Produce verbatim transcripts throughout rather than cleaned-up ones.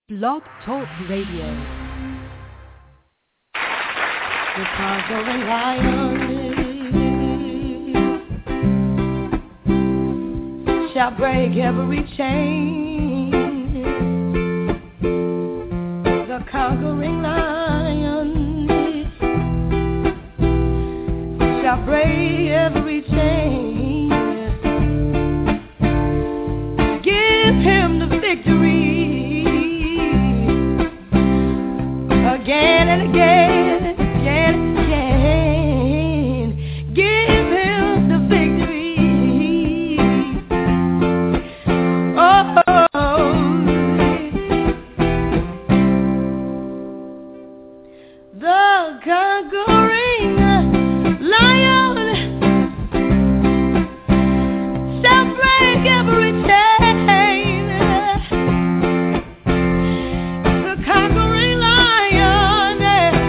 Blog Talk Radio. The conquering lion shall break every chain. The conquering lion shall break every chain. Give him the victory. Again and again, again and again, give him the victory. Oh, the conquering lion shall break every chain. The conquering lion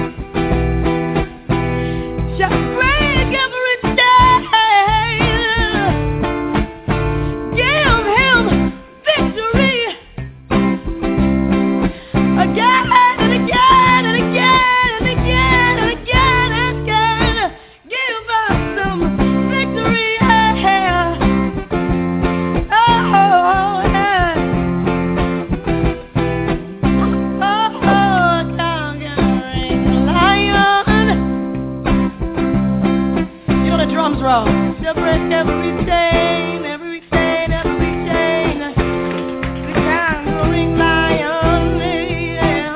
shall break every chain. Give him victory again and again and again and again and again and again. Give us some victory. Yeah. Oh, yeah. Oh, conquering lion. You know the drums roll. She'll break every chain, every chain, every chain. The conquering lion, yeah,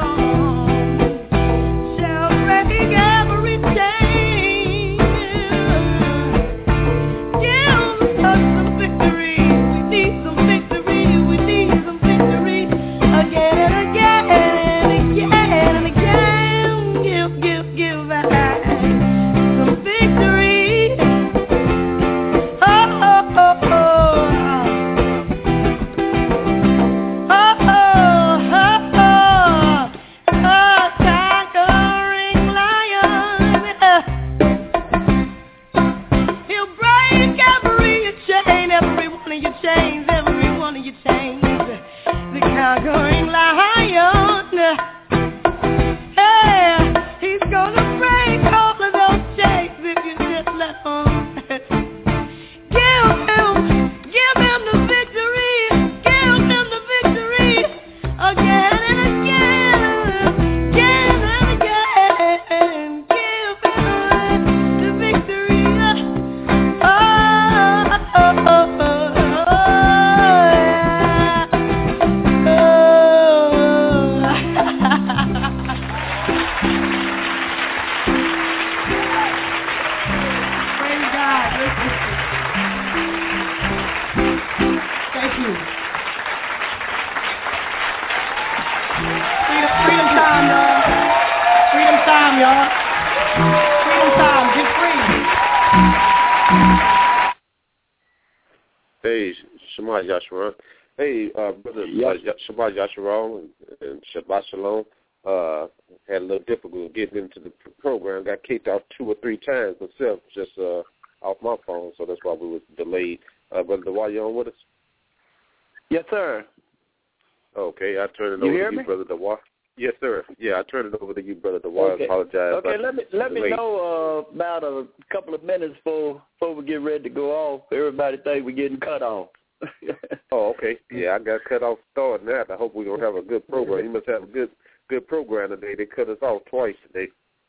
shall break every chain. Give us some victory. We need some victory. We need some victory. Again and again and again and again. Give, give, give us some victory. Oh, oh, oh, oh. Oh, oh, oh, oh. Oh, conquering lion. He'll break every chain, every one of your chains, every one of your chains. The conquering lion. Hey, he's gonna break all of those chains if you just let him. Give him, give him the victory. Give him the victory again and again, again and again. Give him the victory. Oh, oh, oh, oh, oh, Praise God. Thank you. Freedom, freedom time, y'all. Freedom time, y'all. Freedom time. Get free. Hey, Shabbat Yasharon. Hey, uh, brother, Yep. uh, Ya- Shabbat Yasharon and, and Shabbat Shalom. Uh, had a little difficulty getting into the p- program. Got kicked out two or three times myself, just uh, off my phone, so that's why we was delayed. Uh, brother, Dewar, you on with us? Yes, sir. Okay, I turn it You over hear to you, me? brother Dewar. Yes, sir. Yeah, I turn it over to you, brother Dewar. Okay. I apologize. Okay, about let me the let me delay. know uh, about a couple of minutes before before we get ready to go off. Everybody think we're getting cut off. Oh, okay. Yeah, I got cut off starting that. I hope we're going to have a good program. You must have a good good program today. They cut us off twice today.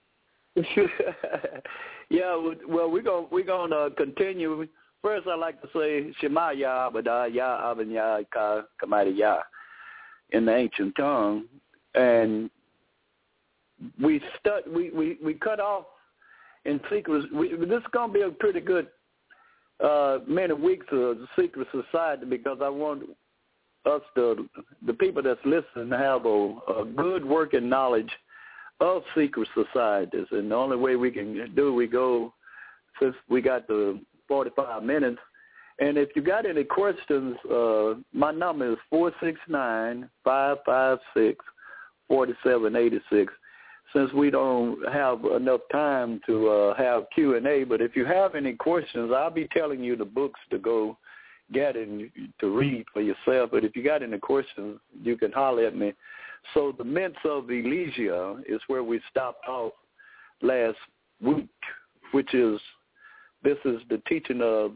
Yeah, well, we're gonna we're gonna continue. First, I'd like to say Shema Yah Abada Yah Aben Yah Ka Kamadi Yah in the ancient tongue, and we stud we, we, we cut off in secret. We, this is gonna be a pretty good uh, many weeks of secret society because I want us to the people that's listening to have a, a good working knowledge of secret societies, and the only way we can do we go since we got the forty-five minutes. And if you got any questions, uh, my number is four six nine, five five six, four seven eight six. Since we don't have enough time to uh, have Q and A, but if you have any questions, I'll be telling you the books to go get and to read for yourself. But if you got any questions, you can holler at me. So the Mints of Elysia is where we stopped off last week, which is, this is the teaching of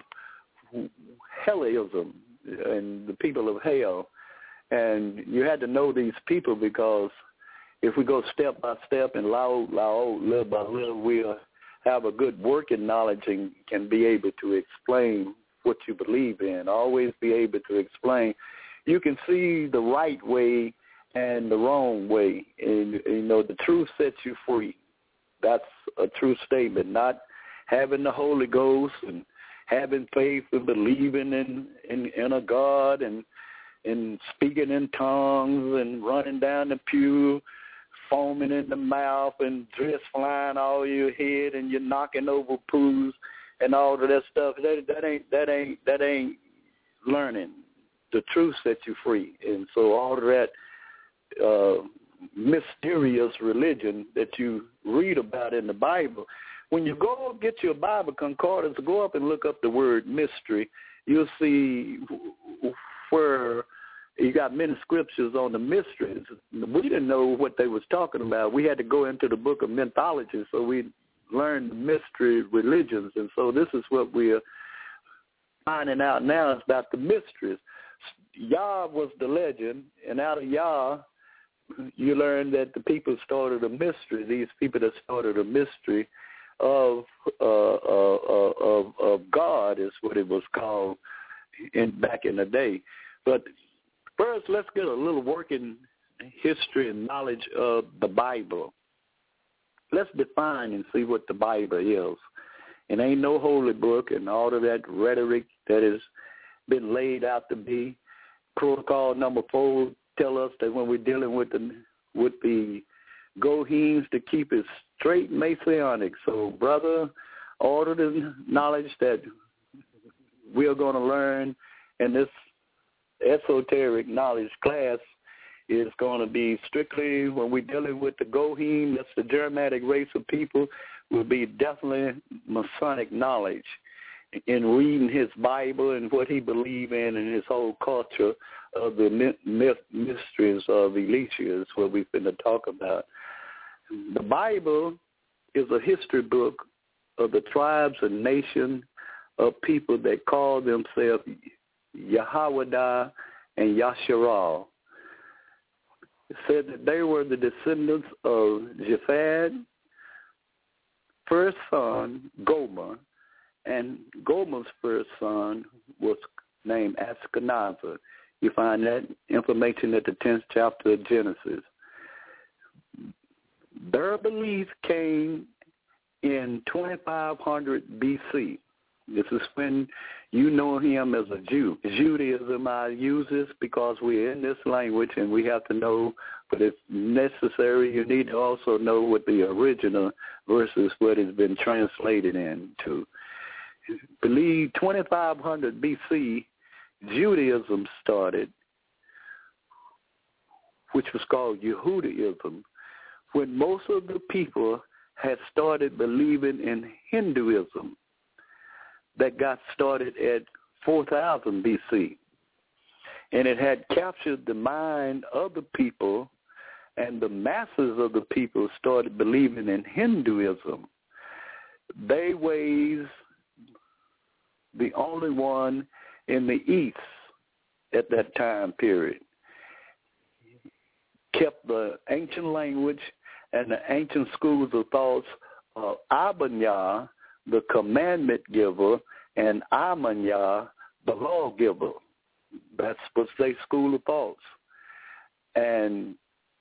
Hellism and the people of hell. And you had to know these people, because if we go step by step and lao, lao, little by little, we'll have a good working knowledge and can be able to explain what you believe in, always be able to explain. You can see the right way and the wrong way, and, you know, the truth sets you free. That's a true statement, not having the Holy Ghost and having faith and believing in, in, in a God and, and speaking in tongues and running down the pew, foaming in the mouth and dress flying all your head and you're knocking over pools and all of that stuff. That, that ain't that ain't that ain't learning. The truth sets you free. And so all of that uh, mysterious religion that you read about in the Bible, when you go get your Bible concordance, go up and look up the word mystery, you'll see where you got many scriptures on the mysteries. We didn't know what they was talking about. We had to go into the book of mythology, so we learned the mystery religions. And so this is what we're finding out now is about the mysteries. Yah was the legend, and out of Yah, you learn that the people started a mystery. These people that started a mystery of uh, uh, uh, of, of God is what it was called in back in the day. But first, let's get a little working history and knowledge of the Bible. Let's define and see what the Bible is. It ain't no holy book and all of that rhetoric that has been laid out to be. Protocol number four tell us that when we're dealing with the with the Goheens, to keep it straight Masonic. So, brother, all of the knowledge that we are going to learn in this esoteric knowledge class is going to be strictly when we're dealing with the Goheen, that's the Germanic race of people, will be definitely Masonic knowledge in reading his Bible and what he believed in and his whole culture of the myth, mysteries of Elysia is what we've been to talk about. The Bible is a history book of the tribes and nation of people that call themselves Yahweh and Yasharal. It said that they were the descendants of Japheth, first son, Gomer, and Gomer's first son was named Ashkenaz. You find that information at the tenth chapter of Genesis. Their belief came in twenty-five hundred B C. This is when you know him as a Jew. Judaism, I use this because we're in this language and we have to know, but if necessary, you need to also know what the original versus what has been translated into. Believe twenty-five hundred B C, Judaism started, which was called Yehudaism, when most of the people had started believing in Hinduism. That got started at four thousand B C. And it had captured the mind of the people, and the masses of the people started believing in Hinduism. They was the only one in the East at that time period. Kept the ancient language and the ancient schools of thoughts of Abanyah, the commandment giver, and Amanyah, the lawgiver. That's what's their school of thoughts. And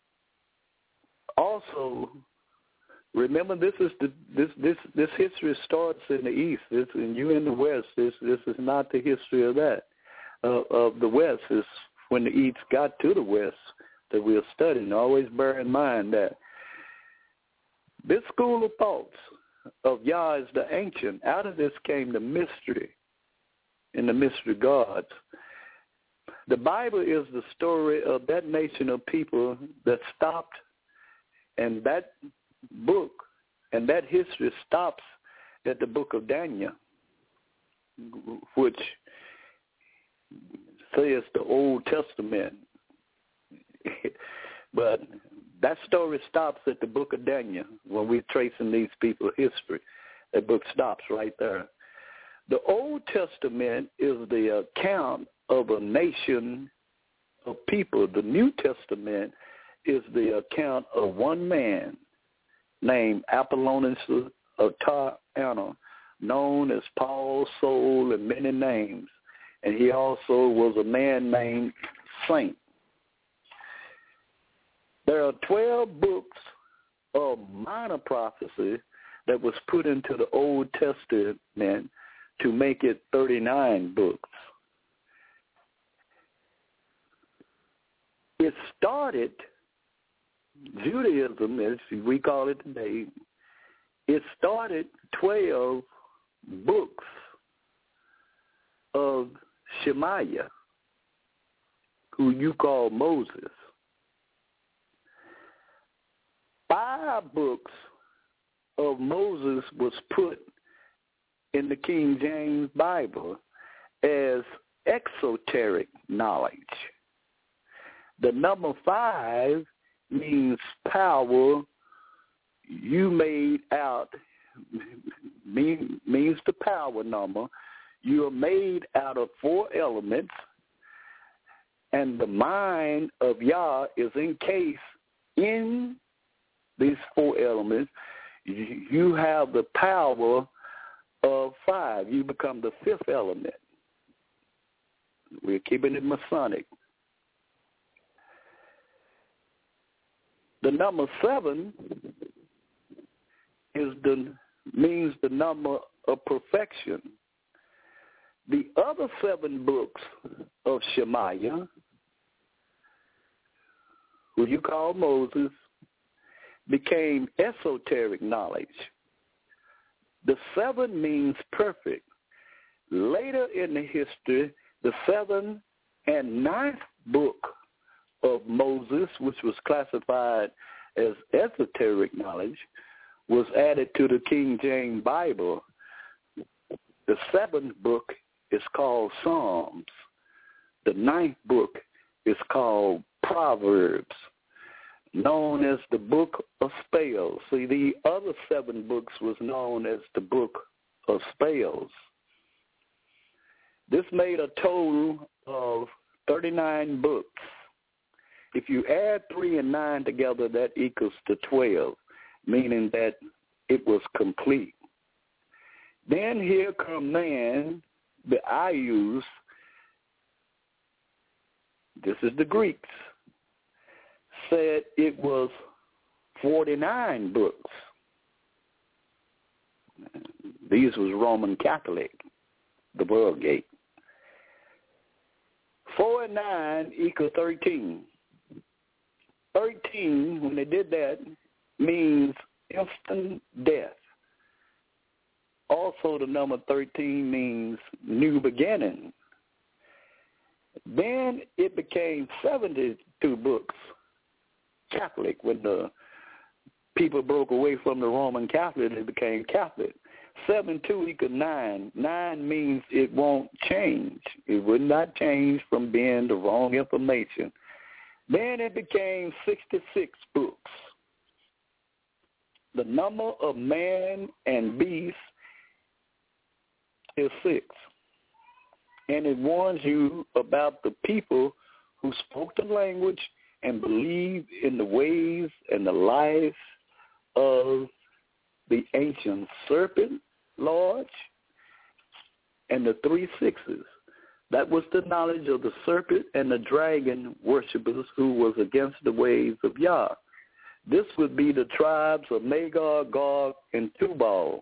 also, remember, this is the this this this history starts in the East. This, and you in the West. This this is not the history of that uh, of the West. It's when the East got to the West that we're studying. Always bear in mind that this school of thoughts of Yah is the ancient. Out of this came the mystery and the mystery gods. The Bible is the story of that nation of people that stopped, and that book and that history stops at the book of Daniel, which says the Old Testament. But that story stops at the book of Daniel when we're tracing these people's history. That book stops right there. The Old Testament is the account of a nation of people. The New Testament is the account of one man named Apollonius of Tyana, known as Paul, Saul, and many names. And he also was a man named Saint. There are twelve books of minor prophecy that was put into the Old Testament to make it thirty-nine books. It started, Judaism, as we call it today, it started twelve books of Shemaiah, who you call Moses. Five books of Moses was put in the King James Bible as exoteric knowledge. The number five means power you made out, mean, means the power number. You are made out of four elements, and the mind of Yah is encased in these four elements. You have the power of five. You become the fifth element. We're keeping it Masonic. The number seven is the means the number of perfection. The other seven books of Shemaiah, who you call Moses, became esoteric knowledge. The seven means perfect. Later in the history, the seventh and ninth book of Moses, which was classified as esoteric knowledge, was added to the King James Bible. The seventh book is called Psalms. The ninth book is called Proverbs, known as the book of spells. See, the other seven books was known as the book of spells. This made a total of thirty-nine books. If you add three and nine together, that equals to twelve, meaning that it was complete. Then here come man, the Ayus. This is the Greeks. Said it was forty-nine books. These was Roman Catholic, the Vulgate. Four and nine equal thirteen. Thirteen, when they did that, means instant death. Also, the number thirteen means new beginning. Then it became seventy-two books. Catholic. When the people broke away from the Roman Catholic, it became Catholic. Seven two equals nine. Nine means it won't change. It would not change from being the wrong information. Then it became sixty-six books. The number of man and beast is six. And it warns you about the people who spoke the language and believed in the ways and the life of the ancient serpent lords and the three sixes. That was the knowledge of the serpent and the dragon worshippers who was against the ways of Yah. This would be the tribes of Magog, Gog, and Tubal.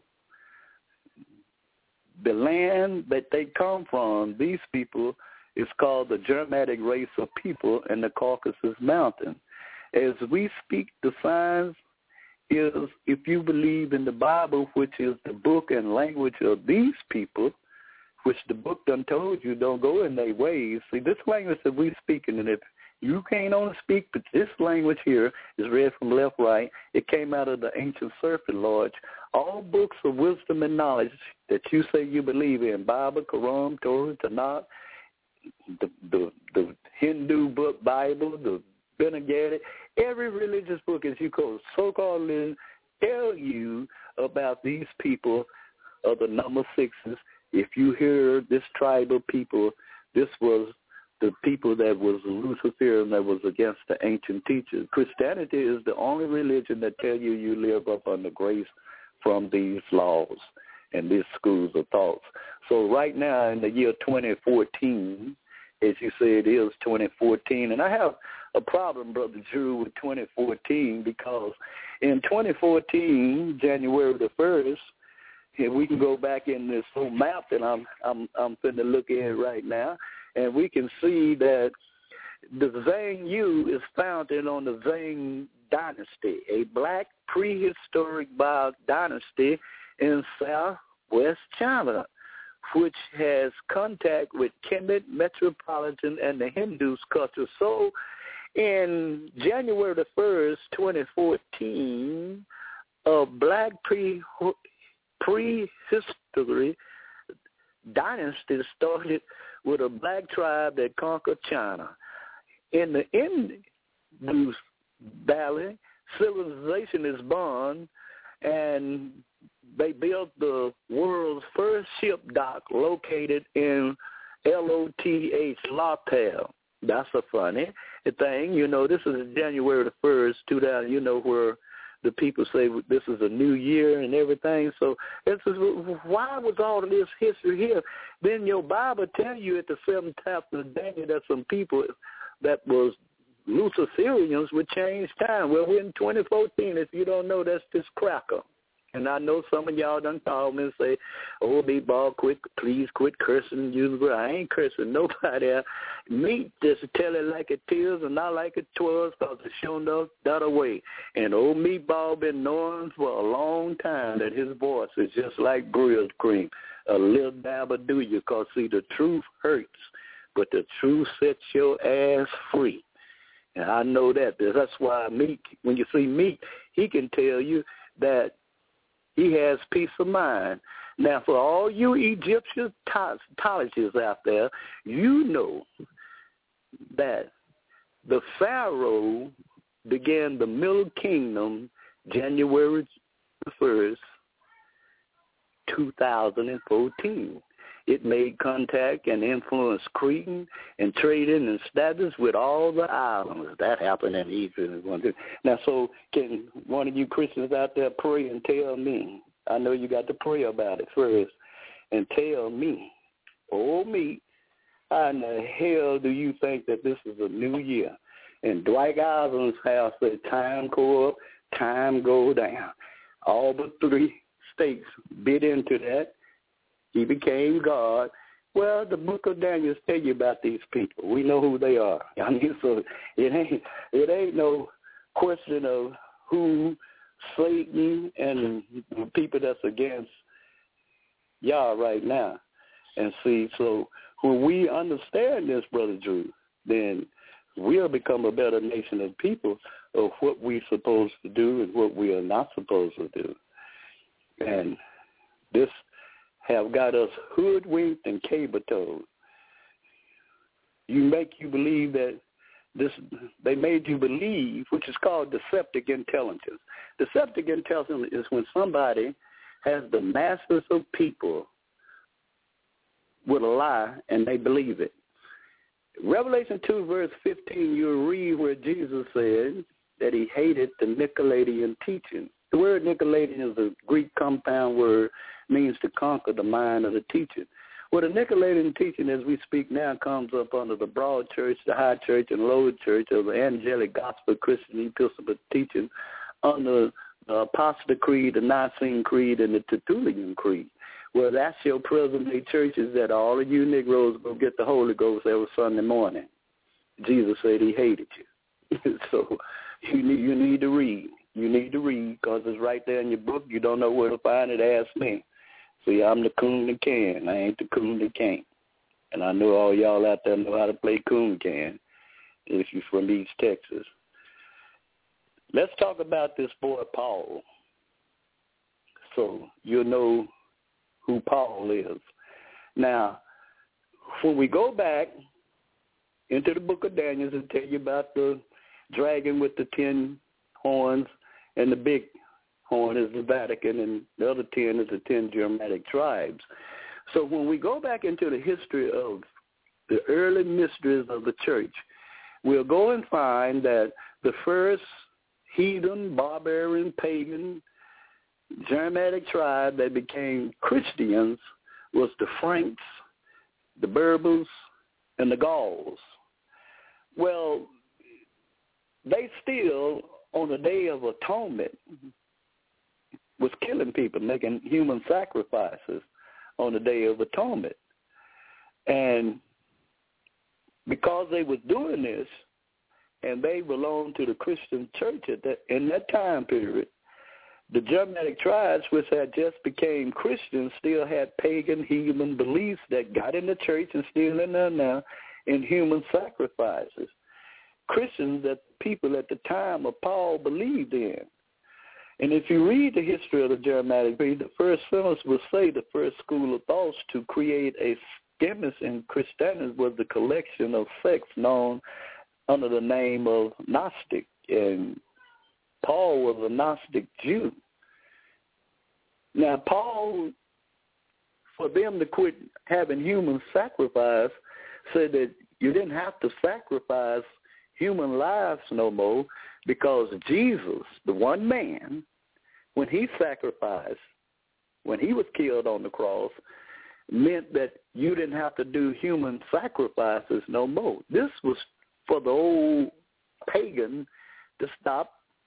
The land that they come from, these people, is called the Germanic race of people in the Caucasus Mountain. As we speak, the signs is if you believe in the Bible, which is the book and language of these people, which the book done told you don't go in their ways. See, this language that we speaking, and if you can't only speak, but this language here is read from left, right. It came out of the ancient serpent lords. All books of wisdom and knowledge that you say you believe in, Bible, Quran, Torah, Tanakh, the, the, the Hindu book Bible, the Bhagavad Gita, Every religious book, as you call so-called religion, tell you about these people of the number sixes. If you hear this tribe of people, this was the people that was Luciferian, that was against the ancient teachers. Christianity is the only religion that tell you you live up under grace from these laws and these schools of thoughts. So right now in the year twenty fourteen, as you say, it is twenty fourteen, and I have a problem, Brother Drew, with twenty fourteen, because in twenty fourteen, January the first, and we can go back in this whole map that I'm I'm I'm finna look at right now, and we can see that the Zhang Yu is founded on the Zhang dynasty, a black prehistoric bio dynasty in southwest China, which has contact with Kemet metropolitan and the Hindus culture. So in January the first, twenty fourteen, a black pre prehistory dynasty started with a black tribe that conquered China. In the Indus Valley, civilization is born, and they built the world's first ship dock located in L O T H, Lothal. That's a funny thing. You know, this is January the first, two thousand, you know, where the people say this is a new year and everything. So it's just, why was all of this history here? Then your Bible tell you at the seventh chapter of Daniel that some people that was Luciferians would change time. Well, we're in twenty fourteen. If you don't know, that's just cracker. And I know some of y'all done call me and say, oh, B-ball, quit, please quit cursing. I ain't cursing nobody. Me just tell it like it is and not like it was, because it's shown up that way. And old Meatball been knowing for a long time that his voice is just like Brill's cream, a little dab of do you, because, see, the truth hurts, but the truth sets your ass free. And I know that. That's why Meat, when you see Meat, he can tell you that he has peace of mind. Now, for all you Egyptologists out there, you know that the Pharaoh began the Middle Kingdom January the first, two thousand fourteen. It made contact and influenced Cretan and trading and status with all the islands. That happened in Egypt. Now, so can one of you Christians out there pray and tell me? I know you got to pray about it first. And tell me, oh me, how in the hell do you think that this is a new year? And Dwight Eisenhower's house said time go up, time go down. All but three states bid into that. He became God. Well, the book of Daniel tell you about these people. We know who they are. I mean, so it ain't it ain't no question of who Satan and the people that's against Yah right now. And see, so when we understand this, Brother Drew, then we'll become a better nation of people of what we're supposed to do and what we are not supposed to do. And this have got us hoodwinked and cable-toed. You make you believe that this, they made you believe, which is called deceptive intelligence. Deceptive intelligence is when somebody has the masses of people with a lie and they believe it. Revelation two, verse fifteen, you'll read where Jesus said that he hated the Nicolaitan teaching. The word Nicolaitan is a Greek compound word, means to conquer the mind of the teacher. Well, the Nicolaitan teaching as we speak now comes up under the broad church, the high church, and low church of the angelic gospel Christian Episcopal teaching under the Apostolic Creed, the Nicene Creed, and the Tertullian Creed. Well, that's your present-day churches that all of you Negroes go get the Holy Ghost every Sunday morning. Jesus said he hated you. So you need, you need to read. You need to read because it's right there in your book. You don't know where to find it, ask me. See, I'm the coon that can. I ain't the coon that can't. And I know all y'all out there know how to play coon can if you're from East Texas. Let's talk about this boy Paul. So you'll know who Paul is. Now, when we go back into the book of Daniel and tell you about the dragon with the ten horns, and the big horn is the Vatican, and the other ten is the ten Germanic tribes. So when we go back into the history of the early mysteries of the church, we'll go and find that the first heathen, barbarian, pagan, Germanic tribe that became Christians was the Franks, the Berbers, and the Gauls. Well, they still, on the Day of Atonement, was killing people, making human sacrifices on the Day of Atonement. And because they was doing this, and they belonged to the Christian church at that, in that time period, the Germanic tribes, which had just became Christians, still had pagan, heathen beliefs that got in the church and still in there now in human sacrifices. Christians that people at the time of Paul believed in. And if you read the history of the Germanic, the first sentence will say the first school of thoughts to create a schemus in Christianity was the collection of sects known under the name of Gnostic. And Paul was a Gnostic Jew. Now, Paul, for them to quit having human sacrifice, said that you didn't have to sacrifice human lives no more, because Jesus, the one man, when he sacrificed, when he was killed on the cross, meant that you didn't have to do human sacrifices no more. This was for the old pagan to stop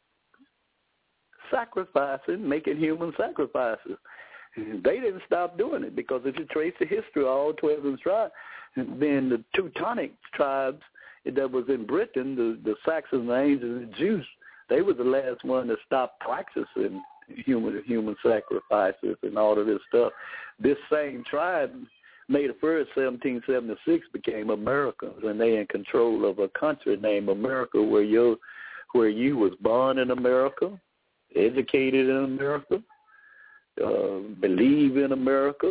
sacrificing, making human sacrifices. They didn't stop doing it, because if you trace the history of all twelve of the tribes, then the Teutonic tribes that was in Britain, the, the Saxons, the Angles, and the Jews, they were the last one to stop practicing human human sacrifices and all of this stuff. This same tribe, May the first, seventeen seventy-six, became Americans, and they in control of a country named America, where you where you was born in America, educated in America, uh, believe in America,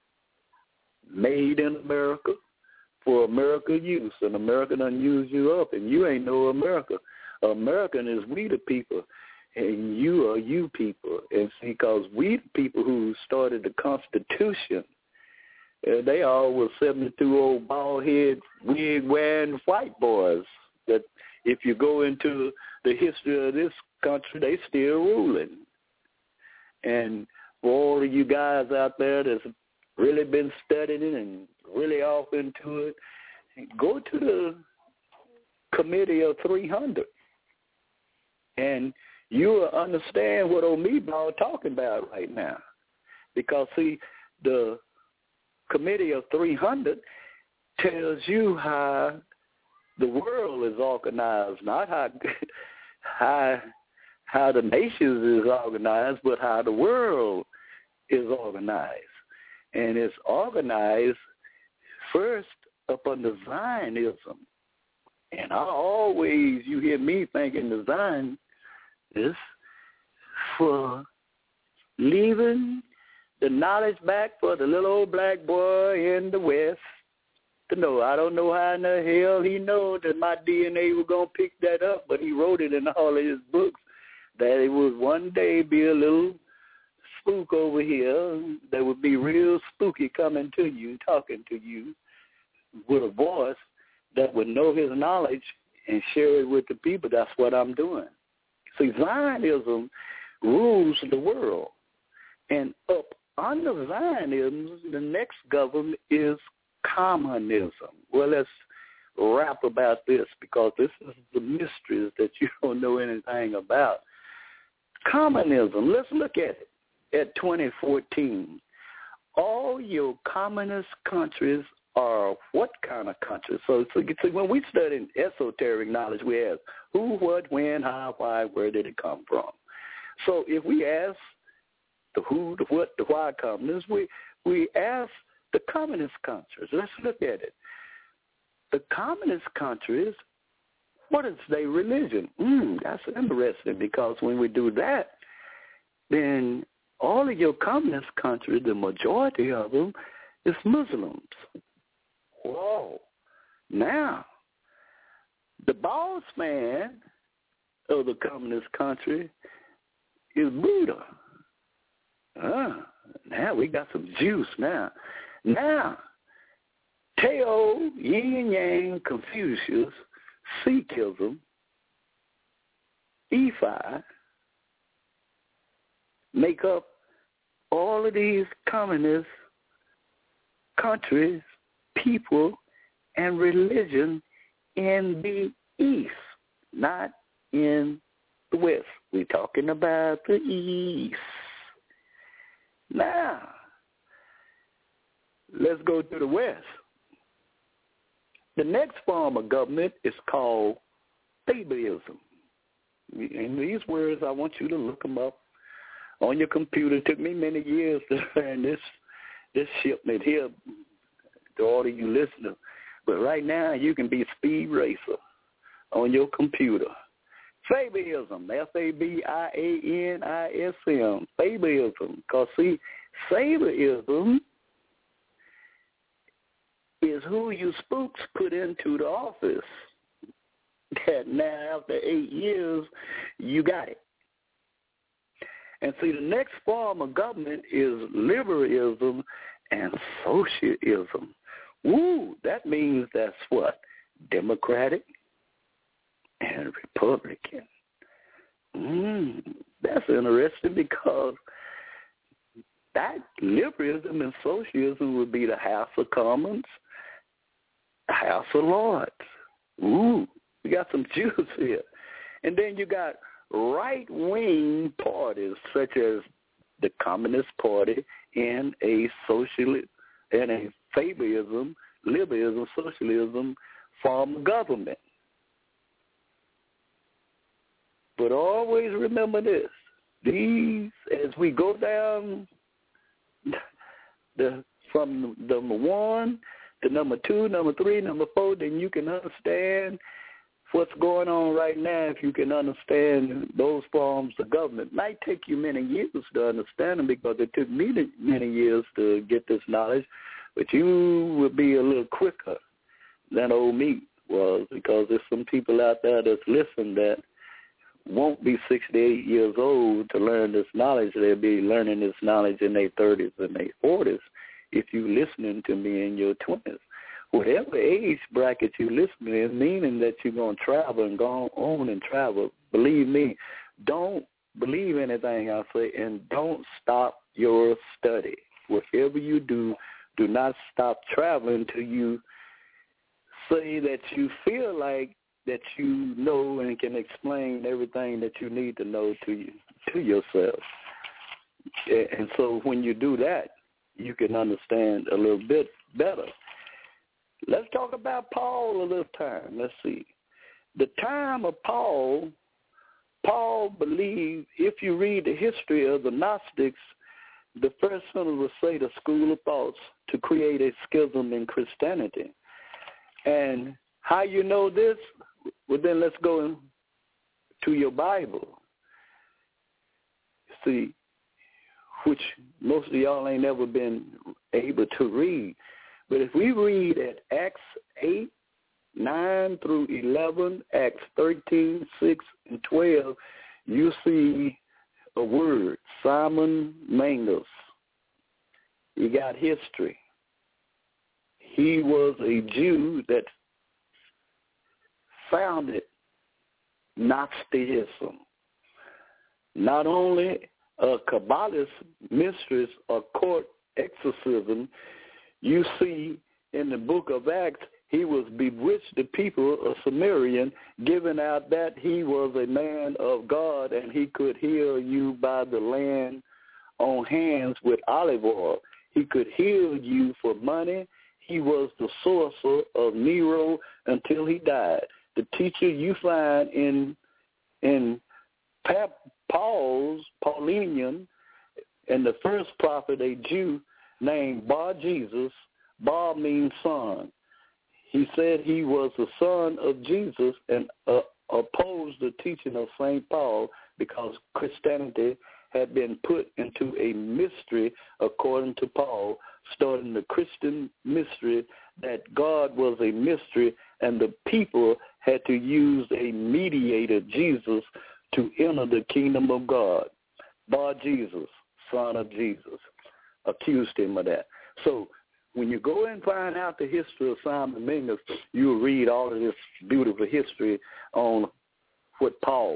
made in America, for America use, and America done use you up, and you ain't no America. American is we the people, and you are you people. And because we the people who started the Constitution, uh, they all were seventy-two old bald-head, wig-wearing white boys that if you go into the history of this country, they still ruling. And for all of you guys out there that's really been studying it and really off into it, go to the Committee of three hundred, and you will understand what Omeeball is talking about right now. Because, see, the Committee of three hundred tells you how the world is organized, not how how, how the nations is organized, but how the world is organized. And it's organized first up under Zionism. And I always, you hear me thinking the Zion is for leaving the knowledge back for the little old black boy in the West to know. I don't know how in the hell he knows that my D N A was going to pick that up, but he wrote it in all of his books that it would one day be a little spook over here that would be real spooky coming to you, talking to you with a voice that would know his knowledge and share it with the people. That's what I'm doing. See, Zionism rules the world. And up under Zionism, the next government is communism. Well, let's rap about this, because this is the mysteries that you don't know anything about. Communism, let's look at it. At twenty fourteen, all your communist countries are what kind of countries? So, so, so when we study esoteric knowledge, we ask who, what, when, how, why, where did it come from? So if we ask the who, the what, the why communists, we, we ask the communist countries. Let's look at it. The communist countries, what is their religion? Mm, that's interesting, because when we do that, then all of your communist countries, the majority of them, is Muslims. Whoa. Now, the boss man of the communist country is Buddha. Ah, now we got some juice now. Now, Tao, Yin Yang, Confucius, Sikhism, Ifa make up all of these communist countries, people, and religion in the East, not in the West. We're talking about the East. Now, let's go to the West. The next form of government is called Fabianism. In these words, I want you to look them up on your computer. It took me many years to learn this this shipment here to order you listener. But right now, you can be Speed Racer on your computer. Fabianism, F A B I A N I S M, Fabianism. Because, see, Fabianism is who you spooks put into the office. That now, after eight years, you got it. And see, the next form of government is liberalism and socialism. Woo, that means that's what? Democratic and Republican. Mm, that's interesting because that liberalism and socialism would be the House of Commons, House of Lords. Ooh, we got some juice here. And then you got right-wing parties such as the Communist Party and a socialist and a Fabianism, liberalism, socialism form of government. But always remember this. These, as we go down the from number one to number two, number three, number four, then you can understand what's going on right now. If you can understand those forms of government, it might take you many years to understand them because it took me many years to get this knowledge, but you will be a little quicker than old me was because there's some people out there that's listening that won't be sixty-eight years old to learn this knowledge. They'll be learning this knowledge in their thirties and their forties if you're listening to me in your twenties. Whatever age bracket you listen in, meaning that you're going to travel and go on and travel, believe me, don't believe anything I say and don't stop your study. Whatever you do, do not stop traveling till you say that you feel like that you know and can explain everything that you need to know to you, to yourself. And so when you do that, you can understand a little bit better. Let's talk about Paul a little time. Let's see. The time of Paul, Paul believed, if you read the history of the Gnostics, the first one would say the school of thoughts to create a schism in Christianity. And how you know this? Well, then let's go to your Bible. See, which most of y'all ain't never been able to read. But if we read at Acts eight, nine through eleven, Acts thirteen, six, and twelve, you see a word, Simon Magus. He got history. He was a Jew that founded Gnosticism. Not only a Kabbalist mistress or court exorcism, you see in the book of Acts, he was bewitched the people of Samaria, giving out that he was a man of God and he could heal you by the land on hands with olive oil. He could heal you for money. He was the sorcerer of Nero until he died. The teacher you find in in Paul's, Paulinian, and the first prophet, a Jew named Bar Jesus. Bar means son. He said he was the son of Jesus and uh, opposed the teaching of Saint Paul because Christianity had been put into a mystery according to Paul, starting the Christian mystery that God was a mystery and the people had to use a mediator, Jesus, to enter the kingdom of God. Bar Jesus, son of Jesus, accused him of that. So when you go and find out the history of Simon Magus, you'll read all of this beautiful history on what Paul,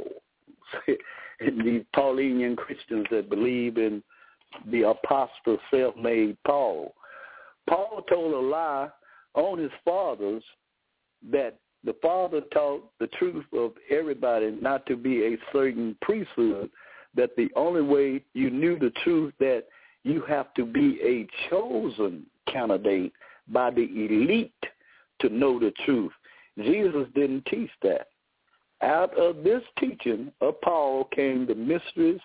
and these Paulinian Christians that believe in the apostle self-made Paul. Paul told a lie on his fathers that the father taught the truth of everybody not to be a certain priesthood, that the only way you knew the truth that you have to be a chosen candidate by the elite to know the truth. Jesus didn't teach that. Out of this teaching of Paul came the mysteries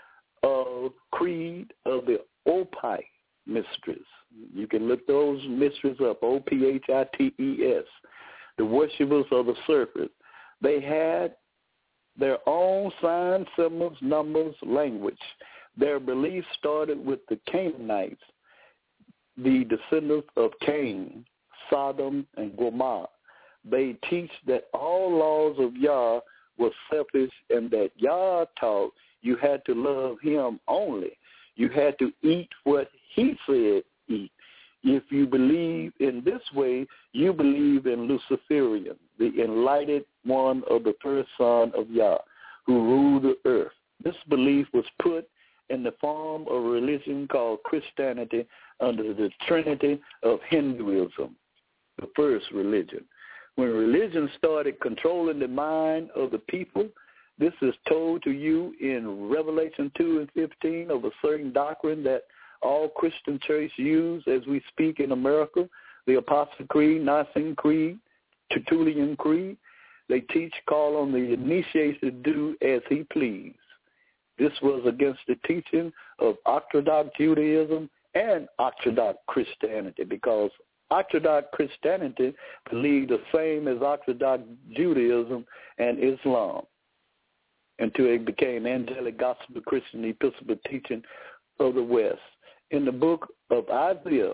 of creed of the Opite mysteries. You can look those mysteries up, O P H I T E S, the worshipers of the serpent. They had their own signs, symbols, numbers, language. Their belief started with the Canaanites, the descendants of Cain, Sodom, and Gomorrah. They teach that all laws of Yah were selfish and that Yah taught you had to love him only. You had to eat what he said eat. If you believe in this way, you believe in Luciferian, the enlightened one of the first son of Yah, who ruled the earth. This belief was put in the form of a religion called Christianity under the trinity of Hinduism, the first religion. When religion started controlling the mind of the people, this is told to you in Revelation two and fifteen of a certain doctrine that all Christian churches use as we speak in America, the Apostle Creed, Nicene Creed, Tertullian Creed. They teach, call on the initiates to do as he please. This was against the teaching of Orthodox Judaism and Orthodox Christianity, because Orthodox Christianity believed the same as Orthodox Judaism and Islam, until it became angelic gospel Christian Episcopal teaching of the West. In the book of Isaiah,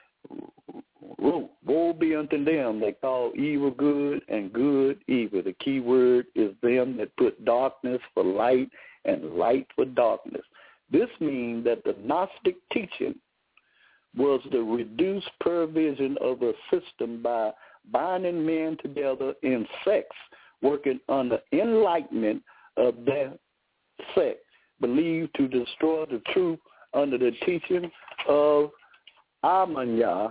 woe be unto them that call evil good and good evil. The key word is them that put darkness for light and light for darkness. This means that the Gnostic teaching was the reduced provision of a system by binding men together in sex, working on the enlightenment of their sex, believed to destroy the truth under the teaching of Amanyah.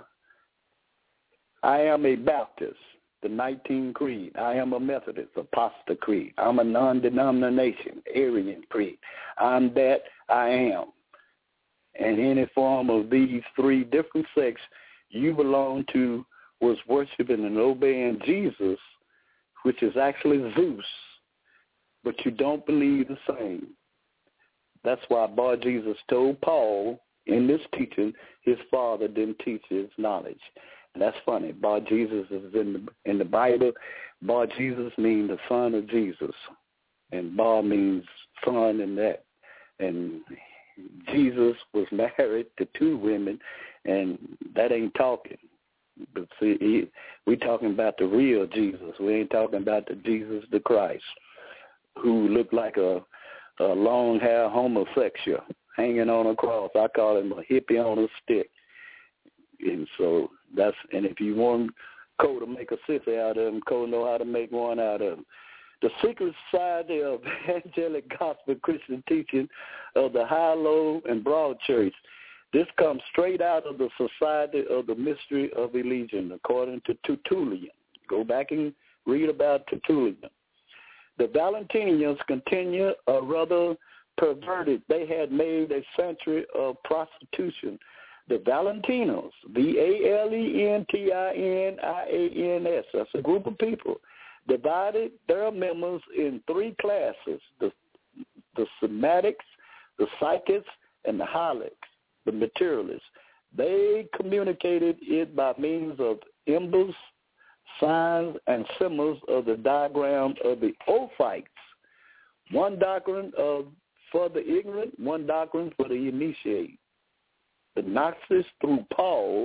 I am a Baptist, the Nicene Creed. I am a Methodist, Apostle Creed. I'm a non-denomination, Arian Creed. I'm that I am. And any form of these three different sects you belong to was worshiping and obeying Jesus, which is actually Zeus, but you don't believe the same. That's why Bar Jesus told Paul in this teaching his father didn't teach his knowledge. And that's funny. Bar Jesus is in the, in the Bible. Bar Jesus means the son of Jesus, and Bar means son in that. And Jesus was married to two women, and that ain't talking. But see, he, we talking about the real Jesus. We ain't talking about the Jesus the Christ, who looked like a a long-hair homosexual hanging on a cross. I call him a hippie on a stick. And so that's, and if you want Cole to make a sissy out of him, Cole know how to make one out of him. The secret society of angelic gospel Christian teaching of the high, low, and broad church. This comes straight out of the Society of the Mystery of Religion, according to Tertullian. Go back and read about Tertullian. The Valentinians continue a rather perverted. They had made a century of prostitution. The Valentinos, V A L E N T I N I A N S, that's a group of people, divided their members in three classes, the, the Semitics, the Psychics, and the Holics, the Materialists. They communicated it by means of embers, signs, and symbols of the diagram of the Ophites. One doctrine of for the ignorant, one doctrine for the initiate. The Gnostics, through Paul,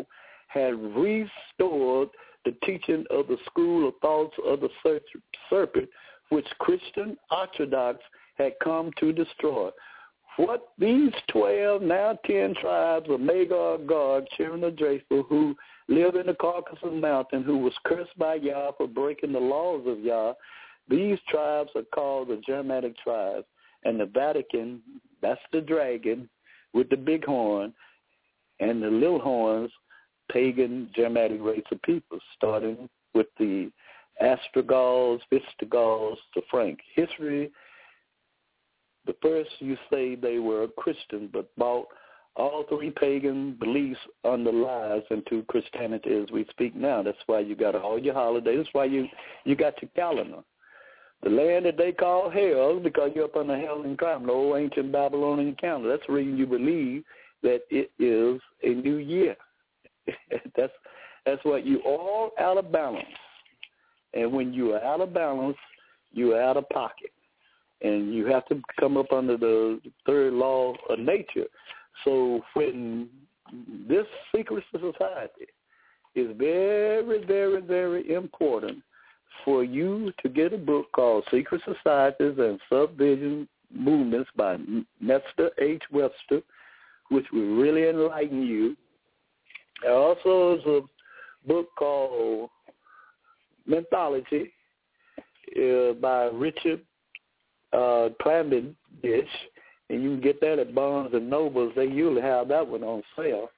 had restored the teaching of the school of thoughts of the serpent, which Christian Orthodox had come to destroy. What these twelve, now ten tribes of Magog, Gog, children of Japheth, who live in the Caucasus Mountain, who was cursed by Yah for breaking the laws of Yah, these tribes are called the Germanic tribes. And the Vatican, that's the dragon with the big horn, and the little horns, pagan Germanic race of people, starting with the Ostrogoths, Visigoths, the Franks. History, the first you say they were Christian, but brought all three pagan beliefs under lies into Christianity as we speak now. That's why you got all your holidays. That's why you, you got your calendar. The land that they call hell, because you're up on the hell and crime, the old ancient Babylonian calendar. That's the reason you believe that it is a new year. that's that's what you all out of balance. And when you are out of balance, you are out of pocket. And you have to come up under the third law of nature. So when this secret society is very, very, very important for you to get a book called Secret Societies and Subdivision Movements by Nestor H. Webster, which will really enlighten you. There also is a book called Mythology uh, by Richard uh, Clambidge, and you can get that at Barnes and Nobles. They usually have that one on sale.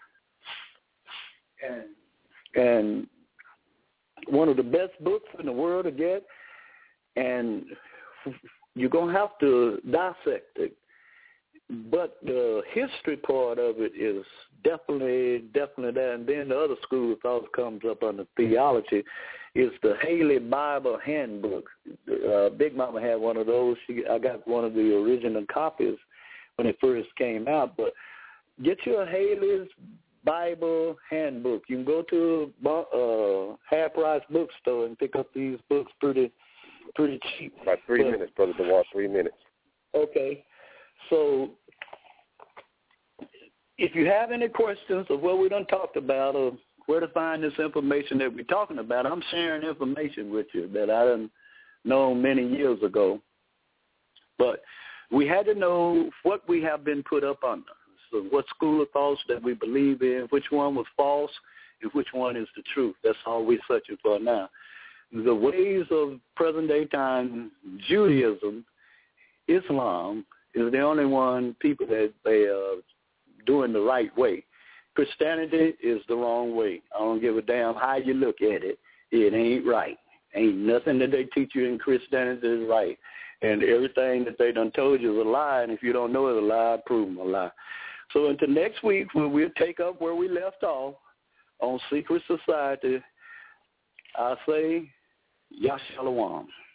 And, and one of the best books in the world to get, and you're going to have to dissect it. But the history part of it is definitely, definitely there. And then the other school of thought comes up under theology is the Haley Bible Handbook. Uh, Big Mama had one of those. She, I got one of the original copies when it first came out. But get your Haley's Bible Handbook. You can go to a uh, half-price bookstore and pick up these books pretty pretty cheap. About three but, minutes, Brother DeWalt, three minutes. Okay. So if you have any questions of what we done talked about or where to find this information that we're talking about, I'm sharing information with you that I done known many years ago. But we had to know what we have been put up under. So what school of thoughts that we believe in, which one was false, and which one is the truth. That's all we're searching for now. The ways of present-day time Judaism, Islam, is the only one people that they are doing the right way. Christianity is the wrong way. I don't give a damn how you look at it. It ain't right. Ain't nothing that they teach you in Christianity is right. And everything that they done told you is a lie, and if you don't know it's a lie, prove them a lie. So until next week, when we'll take up where we left off on Secret Society, I say, Yah Shalom.